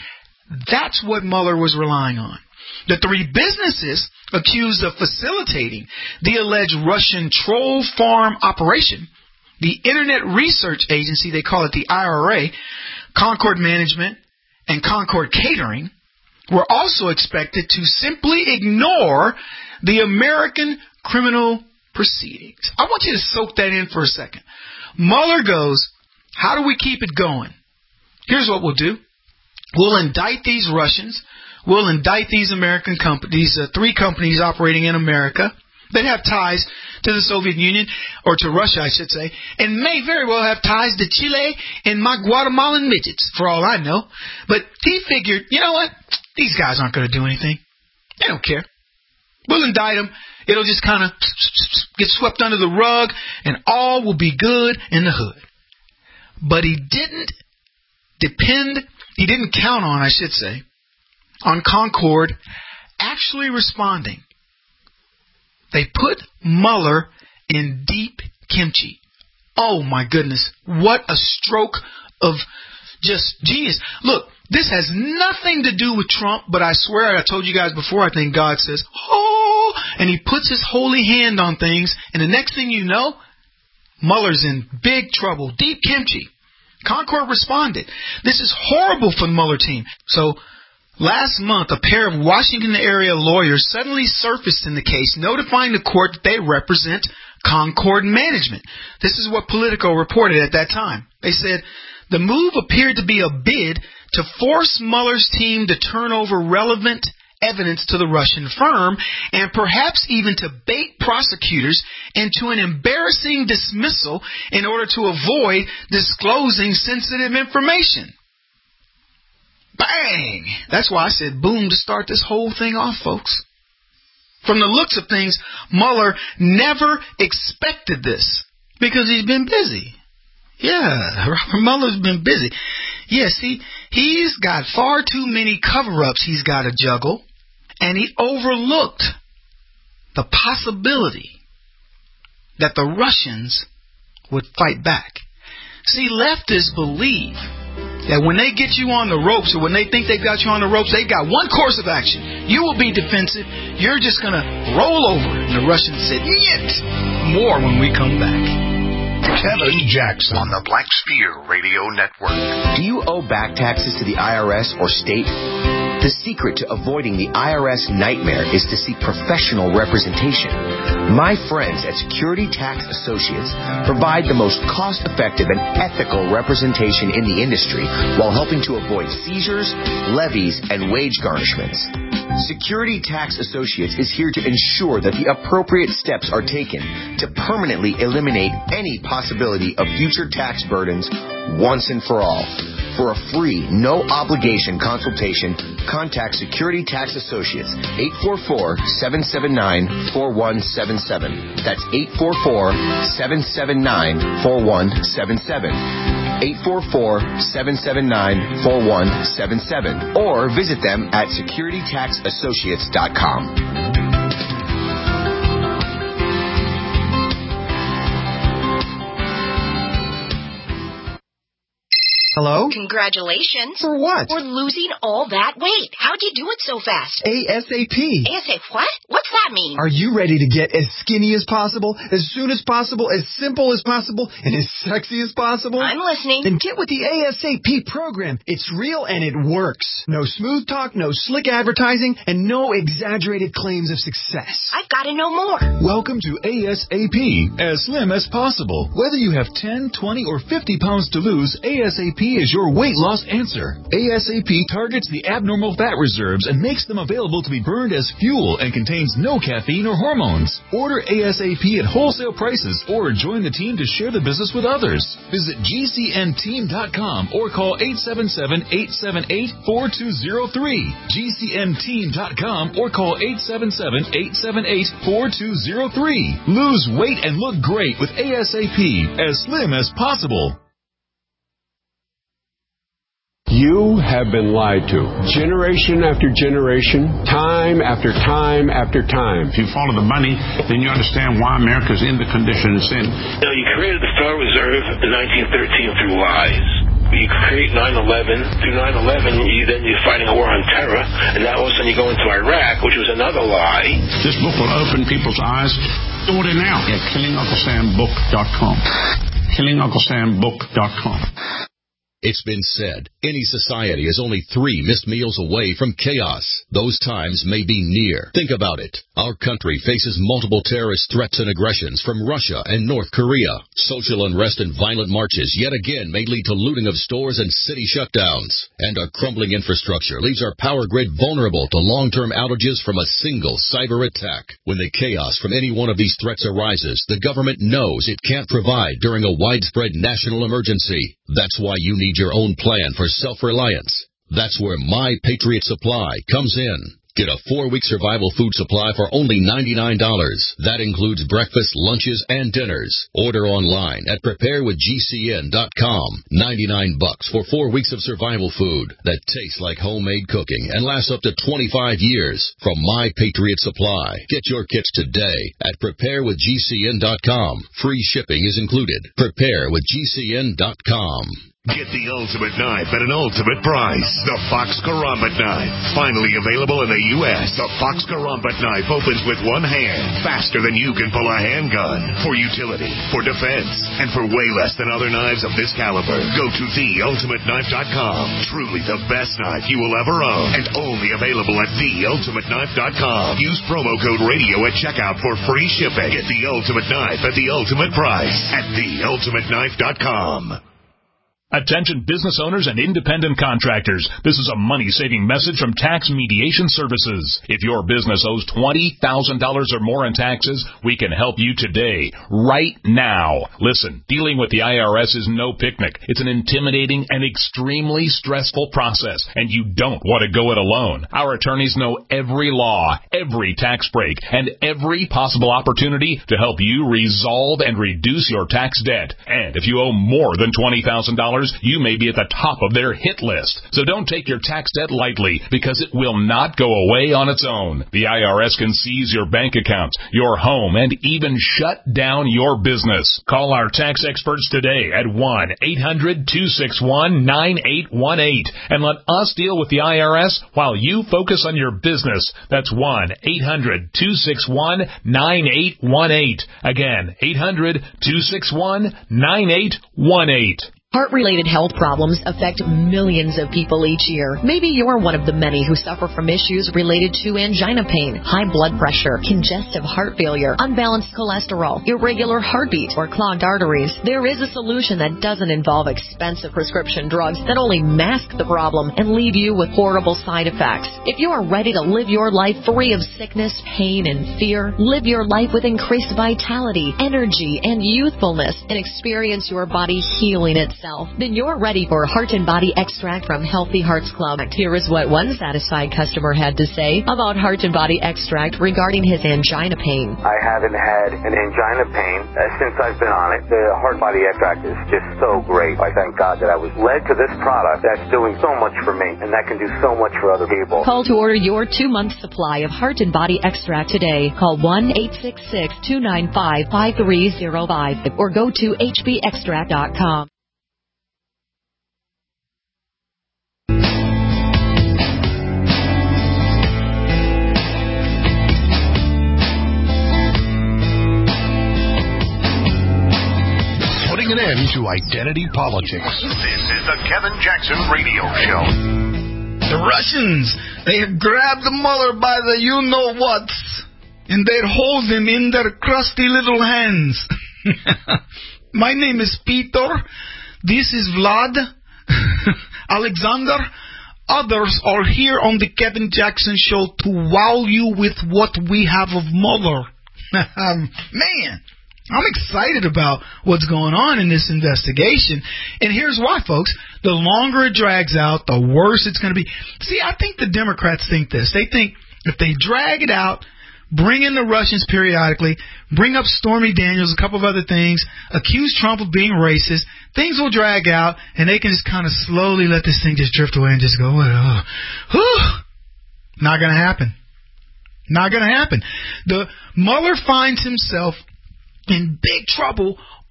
[SPEAKER 2] That's what Mueller was relying on. The three businesses accused of facilitating the alleged Russian troll farm operation, the Internet Research Agency, they call it the I R A, Concord Management, and Concord Catering, were also expected to simply ignore the American criminal proceedings. I want you to soak that in for a second. Mueller goes, how do we keep it going? Here's what we'll do. We'll indict these Russians. We'll indict these American companies, uh, three companies operating in America that have ties to the Soviet Union, or to Russia, I should say, and may very well have ties to Chile and my Guatemalan midgets, for all I know. But he figured, you know what? These guys aren't going to do anything. They don't care. We'll indict them. It'll just kind of get swept under the rug, and all will be good in the hood. But he didn't depend, he didn't count on, I should say, on Concord actually responding. They put Mueller in deep kimchi. Oh my goodness. What a stroke of just genius. Look, this has nothing to do with Trump, but I swear, I told you guys before, I think God says, oh, and he puts his holy hand on things, and the next thing you know, Mueller's in big trouble. Deep kimchi. Concord responded. This is horrible for the Mueller team. So, last month, a pair of Washington area lawyers suddenly surfaced in the case, notifying the court that they represent Concord Management. This is what Politico reported at that time. They said the move appeared to be a bid to force Mueller's team to turn over relevant evidence to the Russian firm, and perhaps even to bait prosecutors into an embarrassing dismissal in order to avoid disclosing sensitive information. Bang! That's why I said boom to start this whole thing off, folks. From the looks of things, Mueller never expected this because he's been busy. Yeah, Robert Mueller's been busy. Yeah, see, he's got far too many cover-ups he's got to juggle, and he overlooked the possibility that the Russians would fight back. See, leftists believe that when they get you on the ropes, or when they think they've got you on the ropes, they've got one course of action. You will be defensive. You're just going to roll over. And the Russians said, "Yet." More when we come back.
[SPEAKER 1] Kevin Jackson on the Black Spear Radio Network.
[SPEAKER 3] Do you owe back taxes to the I R S or state? The secret to avoiding the I R S nightmare is to seek professional representation. My friends at Security Tax Associates provide the most cost-effective and ethical representation in the industry while helping to avoid seizures, levies, and wage garnishments. Security Tax Associates is here to ensure that the appropriate steps are taken to permanently eliminate any possibility of future tax burdens once and for all. For a free, no-obligation consultation, contact Security Tax Associates, eight four four, seven seven nine, four one seven seven. That's eight four four, seven seven nine, four one seven seven. eight four four, seven seven nine, four one seven seven. Or visit them at security tax associates dot com.
[SPEAKER 4] Hello?
[SPEAKER 5] Congratulations.
[SPEAKER 4] For what?
[SPEAKER 5] For losing all that weight. How'd you do it so fast?
[SPEAKER 4] ASAP.
[SPEAKER 5] ASAP what? What's that mean?
[SPEAKER 4] Are you ready to get as skinny as possible, as soon as possible, as simple as possible, and as sexy as possible?
[SPEAKER 5] I'm listening.
[SPEAKER 4] Then get with the ASAP program. It's real and it works. No smooth talk, no slick advertising, and no exaggerated claims of success.
[SPEAKER 5] I've got to know more.
[SPEAKER 8] Welcome to ASAP, as slim as possible. Whether you have ten, twenty, or fifty pounds to lose, ASAP is your weight loss answer. ASAP targets the abnormal fat reserves and makes them available to be burned as fuel and contains no caffeine or hormones. Order ASAP at wholesale prices or join the team to share the business with others. Visit G C N team dot com or call eight seven seven, eight seven eight, four two zero three. G C N team dot com or call eight seven seven, eight seven eight, four two zero three. Lose weight and look great with ASAP, as slim as possible.
[SPEAKER 20] You have been lied to. Generation after generation, time after time after time.
[SPEAKER 25] If you follow the money, then you understand why America's in the condition it's in.
[SPEAKER 26] Now, you created the Federal Reserve in nineteen thirteen through lies.
[SPEAKER 6] you create nine eleven. Through nine eleven, you, then you're fighting a war on terror, and now all of a sudden you go into Iraq, which was another lie.
[SPEAKER 25] This book will open people's eyes. Order now at killing uncle sam book dot com. killing uncle sam book dot com.
[SPEAKER 7] It's been said, any society is only three missed meals away from chaos. Those times may be near. Think about it. Our country faces multiple terrorist threats and aggressions from Russia and North Korea. Social unrest and violent marches yet again may lead to looting of stores and city shutdowns. And our crumbling infrastructure leaves our power grid vulnerable to long-term outages from a single cyber attack. When the chaos from any one of these threats arises, the government knows it can't provide during a widespread national emergency. That's why you need your own plan for self-reliance. That's where My Patriot Supply comes in. Get a four-week survival food supply for only ninety-nine dollars. That includes breakfast, lunches, and dinners. Order online at prepare with G C N dot com. ninety-nine bucks for four weeks of survival food that tastes like homemade cooking and lasts up to twenty-five years from My Patriot Supply. Get your kits today at prepare with G C N dot com. Free shipping is included. prepare with G C N dot com.
[SPEAKER 1] Get the ultimate knife at an ultimate price. The Fox Karambit knife. Finally available in the U S The Fox Karambit knife opens with one hand, faster than you can pull a handgun. For utility, for defense, and for way less than other knives of this caliber. Go to the ultimate knife dot com. Truly the best knife you will ever own. And only available at the ultimate knife dot com. Use promo code radio at checkout for free shipping. Get the ultimate knife at the ultimate price at the ultimate knife dot com.
[SPEAKER 9] Attention business owners and independent contractors. This is a money-saving message from Tax Mediation Services. If your business owes twenty thousand dollars or more in taxes, we can help you today, right now. Listen, dealing with the I R S is no picnic. It's an intimidating and extremely stressful process, and you don't want to go it alone. Our attorneys know every law, every tax break, and every possible opportunity to help you resolve and reduce your tax debt. And if you owe more than twenty thousand dollars, you may be at the top of their hit list. So don't take your tax debt lightly, because it will not go away on its own. The I R S can seize your bank accounts, your home, and even shut down your business. Call our tax experts today at one eight hundred two six one nine eight one eight and let us deal with the I R S while you focus on your business. That's one eight hundred two six one nine eight one eight. Again, eight hundred two six one nine eight one eight.
[SPEAKER 10] Heart-related health problems affect millions of people each year. Maybe you're one of the many who suffer from issues related to angina pain, high blood pressure, congestive heart failure, unbalanced cholesterol, irregular heartbeat, or clogged arteries. There is a solution that doesn't involve expensive prescription drugs that only mask the problem and leave you with horrible side effects. If you are ready to live your life free of sickness, pain, and fear, live your life with increased vitality, energy, and youthfulness, and experience your body healing itself, then you're ready for Heart and Body Extract from Healthy Hearts Club. Here is what one satisfied customer had to say about Heart and Body Extract regarding his angina pain.
[SPEAKER 11] I haven't had an angina pain uh, since I've been on it. The Heart and Body Extract is just so great. I thank God that I was led to this product that's doing so much for me and that can do so much for other people.
[SPEAKER 10] Call to order your two-month supply of Heart and Body Extract today. Call one eight six six two nine five five three zero five or go to H B extract dot com.
[SPEAKER 1] An end to identity politics. This is the Kevin Jackson Radio Show.
[SPEAKER 2] The Russians, they have grabbed Mueller by the you-know-whats, and they hold him in their crusty little hands. My name is Peter. This is Vlad. Alexander. Others are here on the Kevin Jackson Show to wow you with what we have of Mueller. Man, I'm excited about what's going on in this investigation. And here's why, folks. The longer it drags out, the worse it's going to be. See, I think the Democrats think this. They think if they drag it out, bring in the Russians periodically, bring up Stormy Daniels, a couple of other things, accuse Trump of being racist, things will drag out, and they can just kind of slowly let this thing just drift away and just go, oh, whew. Not going to happen. Not going to happen. The Mueller finds himself in big trouble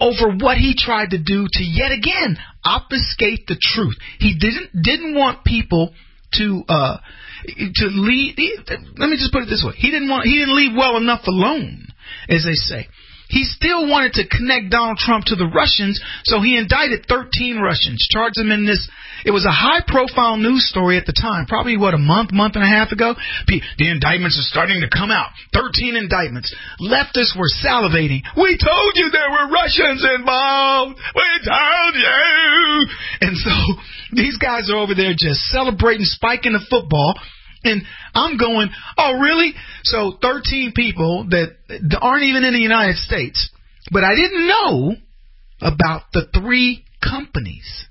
[SPEAKER 2] over what he tried to do to yet again obfuscate the truth. He didn't didn't want people to uh, to leave. Let me just put it this way: he didn't want he didn't leave well enough alone, as they say. He still wanted to connect Donald Trump to the Russians, so he indicted thirteen Russians, charged them in this. It was a high-profile news story at the time, probably, what, a month, month and a half ago? The indictments are starting to come out. thirteen indictments. Leftists were salivating. We told you there were Russians involved. We told you. And so these guys are over there just celebrating, spiking the football. And I'm going, oh, really? So thirteen people that aren't even in the United States. But I didn't know about the three companies.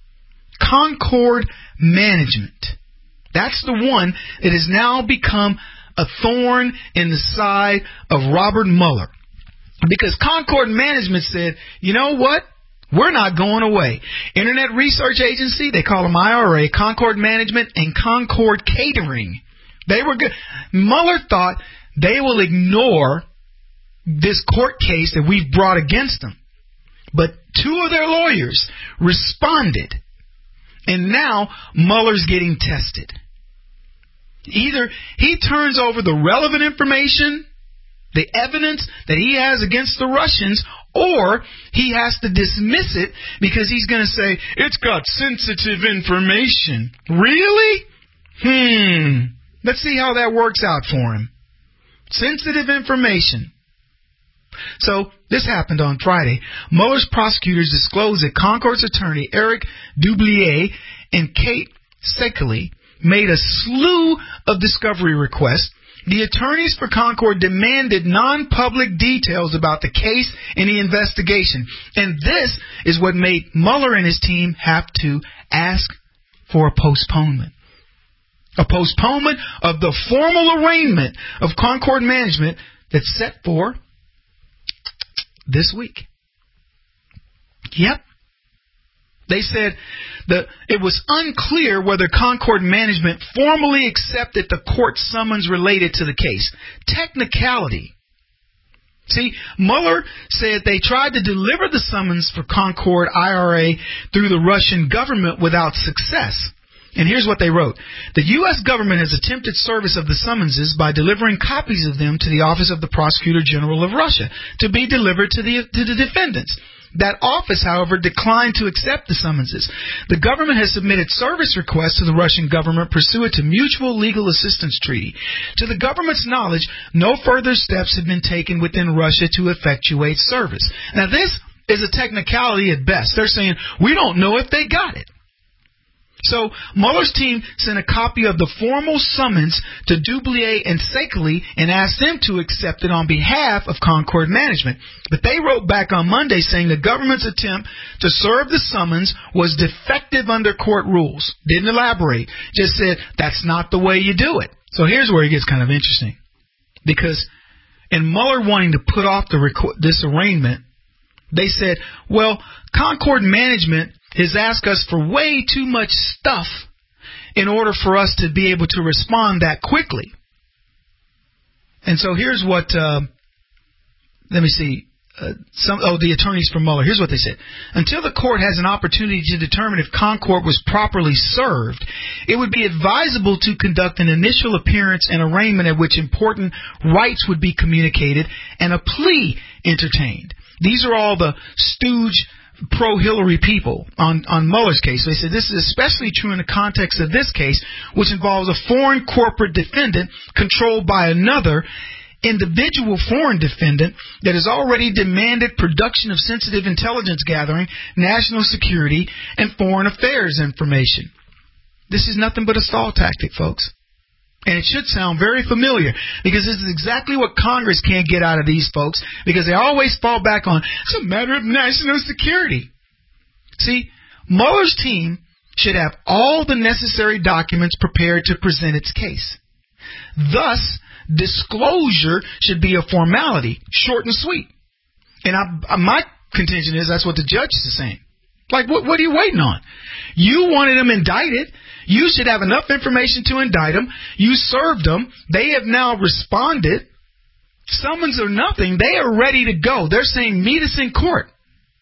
[SPEAKER 2] Concord Management. That's the one that has now become a thorn in the side of Robert Mueller. Because Concord Management said, you know what? We're not going away. Internet Research Agency, they call them I R A, Concord Management, and Concord Catering. They were good. Mueller thought they will ignore this court case that we've brought against them. But two of their lawyers responded. And now Mueller's getting tested. Either he turns over the relevant information, the evidence that he has against the Russians, or he has to dismiss it because he's going to say, it's got sensitive information. Really? Hmm. Let's see how that works out for him. Sensitive information. So, this happened on Friday. Mueller's prosecutors disclosed that Concord's attorney, Eric Dublier, and Kate Sekely made a slew of discovery requests. The attorneys for Concord demanded non-public details about the case and the investigation. And this is what made Mueller and his team have to ask for a postponement. A postponement of the formal arraignment of Concord Management that's set for this week. Yep. They said that it was unclear whether Concord Management formally accepted the court summons related to the case. Technicality. See, Mueller said they tried to deliver the summons for Concord I R A through the Russian government without success. And here's what they wrote. The U S government has attempted service of the summonses by delivering copies of them to the Office of the Prosecutor General of Russia to be delivered to the, to the defendants. That office, however, declined to accept the summonses. The government has submitted service requests to the Russian government pursuant to Mutual Legal Assistance Treaty. To the government's knowledge, no further steps have been taken within Russia to effectuate service. Now, this is a technicality at best. They're saying, we don't know if they got it. So Mueller's team sent a copy of the formal summons to Dublier and Sekely and asked them to accept it on behalf of Concord Management. But they wrote back on Monday saying the government's attempt to serve the summons was defective under court rules. Didn't elaborate. Just said, that's not the way you do it. So here's where it gets kind of interesting. Because in Mueller wanting to put off the reco- this arraignment, they said, well, Concord Management has asked us for way too much stuff in order for us to be able to respond that quickly. And so here's what, uh, let me see, uh, some oh the attorneys for Mueller, here's what they said. Until the court has an opportunity to determine if Concord was properly served, it would be advisable to conduct an initial appearance and arraignment at which important rights would be communicated and a plea entertained. These are all the stooge pro-Hillary people on, on Mueller's case. They said this is especially true in the context of this case, which involves a foreign corporate defendant controlled by another individual foreign defendant that has already demanded production of sensitive intelligence gathering, national security, and foreign affairs information. This is nothing but a stall tactic, folks. And it should sound very familiar because this is exactly what Congress can't get out of these folks because they always fall back on, it's a matter of national security. See, Mueller's team should have all the necessary documents prepared to present its case. Thus, disclosure should be a formality, short and sweet. And I, my contention is that's what the judge is saying. Like, what, what are you waiting on? You wanted them indicted. You should have enough information to indict them. You served them. They have now responded. Summons or nothing. They are ready to go. They're saying, meet us in court.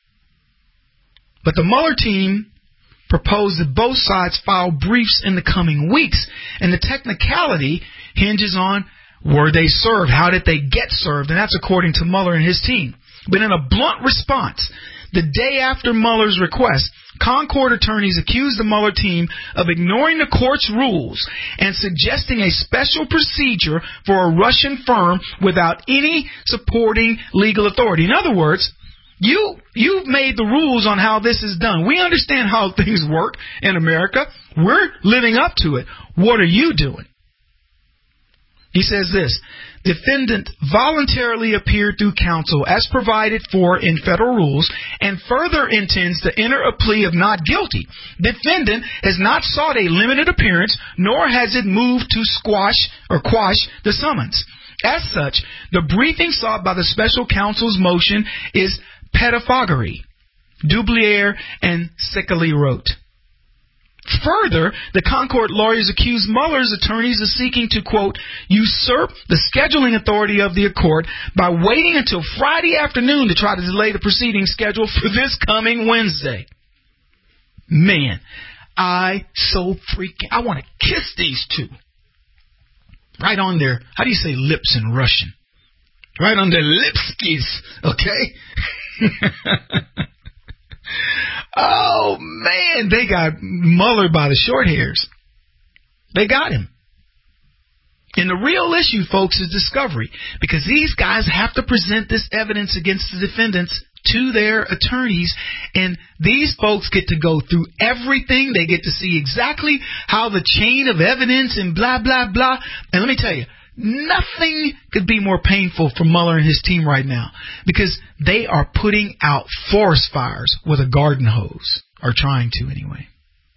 [SPEAKER 2] But the Mueller team proposed that both sides file briefs in the coming weeks, and the technicality hinges on were they served, how did they get served, and that's according to Mueller and his team. But in a blunt response, the day after Mueller's request, Concord attorneys accused the Mueller team of ignoring the court's rules and suggesting a special procedure for a Russian firm without any supporting legal authority. In other words, you, you've made the rules on how this is done. We understand how things work in America. We're living up to it. What are you doing? He says this, defendant voluntarily appeared through counsel as provided for in federal rules and further intends to enter a plea of not guilty. Defendant has not sought a limited appearance, nor has it moved to squash or quash the summons. As such, the briefing sought by the special counsel's motion is pedophagy, Dublier and Secali wrote. Further, the Concord lawyers accused Mueller's attorneys of seeking to, quote, usurp the scheduling authority of the court by waiting until Friday afternoon to try to delay the proceedings scheduled for this coming Wednesday. Man, I so freaking, I want to kiss these two. Right on their, how do you say lips in Russian? Right on their lipskis, okay? Oh, man, they got Mueller by the short hairs. They got him. And the real issue, folks, is discovery. Because these guys have to present this evidence against the defendants to their attorneys. And these folks get to go through everything. They get to see exactly how the chain of evidence and blah, blah, blah. And let me tell you, nothing could be more painful for Mueller and his team right now because they are putting out forest fires with a garden hose, or trying to anyway.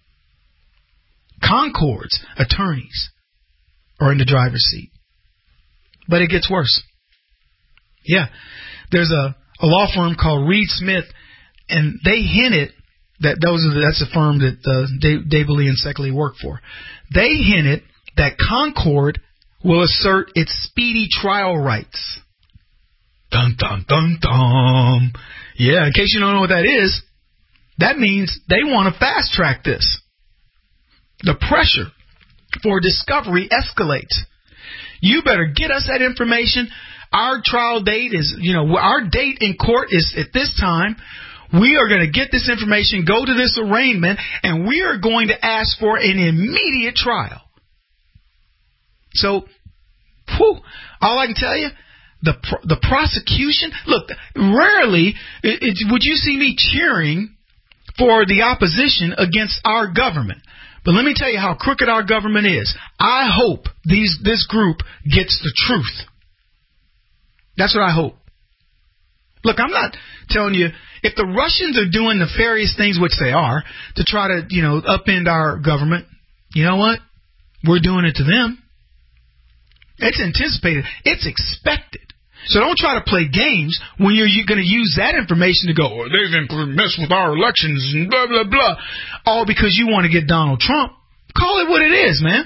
[SPEAKER 2] Concord's attorneys are in the driver's seat. But it gets worse. Yeah, there's a, a law firm called Reed Smith, and they hinted that those are the, that's a firm that uh, Dabley and Seckley work for. They hinted that Concord will assert its speedy trial rights. Dun, dun, dun, dun. Yeah, in case you don't know what that is, that means they want to fast track this. The pressure for discovery escalates. You better get us that information. Our trial date is, you know, our date in court is at this time. We are going to get this information, go to this arraignment, and we are going to ask for an immediate trial. So, whew, all I can tell you, the the prosecution, look, rarely it, it, would you see me cheering for the opposition against our government. But let me tell you how crooked our government is. I hope these this group gets the truth. That's what I hope. Look, I'm not telling you, if the Russians are doing nefarious things, which they are, to try to, you know, upend our government, you know what? We're doing it to them. It's anticipated. It's expected. So don't try to play games when you're, you're going to use that information to go, oh, they've messed with our elections and blah, blah, blah, all because you want to get Donald Trump. Call it what it is, man.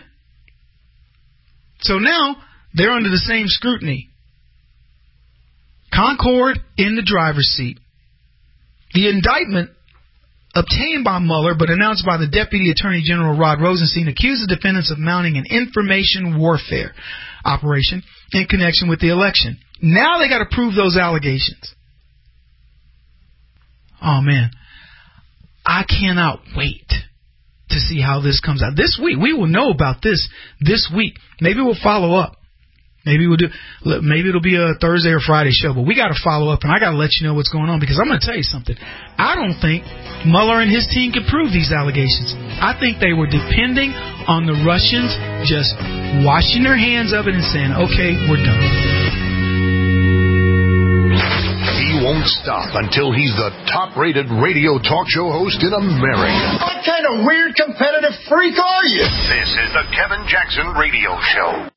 [SPEAKER 2] So now they're under the same scrutiny. Concord in the driver's seat. The indictment obtained by Mueller but announced by the Deputy Attorney General Rod Rosenstein accused the defendants of mounting an information warfare operation in connection with the election. Now they got to prove those allegations. Oh, man. I cannot wait to see how this comes out. This week, we will know about this this week. Maybe we'll follow up. Maybe we'll do. Maybe it'll be a Thursday or Friday show, but we got to follow up, and I got to let you know what's going on because I'm going to tell you something. I don't think Mueller and his team can prove these allegations. I think they were depending on the Russians just washing their hands of it and saying, "Okay, we're done."
[SPEAKER 1] He won't stop until he's the top-rated radio talk show host in America.
[SPEAKER 12] What kind of weird competitive freak are you?
[SPEAKER 1] This is the Kevin Jackson Radio Show.